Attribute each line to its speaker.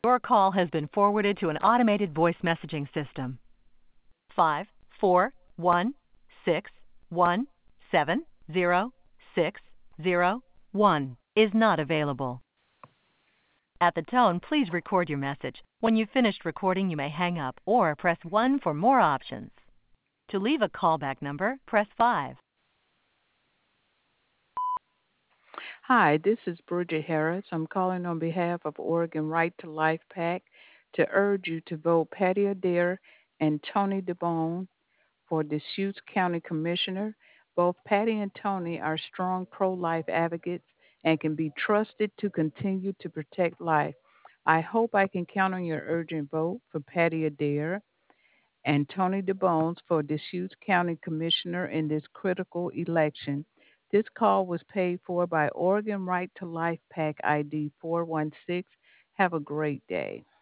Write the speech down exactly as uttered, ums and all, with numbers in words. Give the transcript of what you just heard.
Speaker 1: Your call has been forwarded to an automated voice messaging system. Five, four, one, six, one, seven, zero, six, zero, one is not available. At the tone, please record your message. When you've finished recording, you may hang up or press one for more options. To leave a callback number, press five.
Speaker 2: Hi, this is Bridget Harris. I'm calling on behalf of Oregon Right to Life PAC to urge you to vote Patty Adair and Tony DeBone for Deschutes County Commissioner. Both Patty and Tony are strong pro life advocates and can be trusted to continue to protect life. I hope I can count on your urgent vote for Patty Adair and Tony DeBones for Deschutes County Commissioner in this critical election. This call was paid for by Oregon Right to Life PAC I D four one six. Have a great day.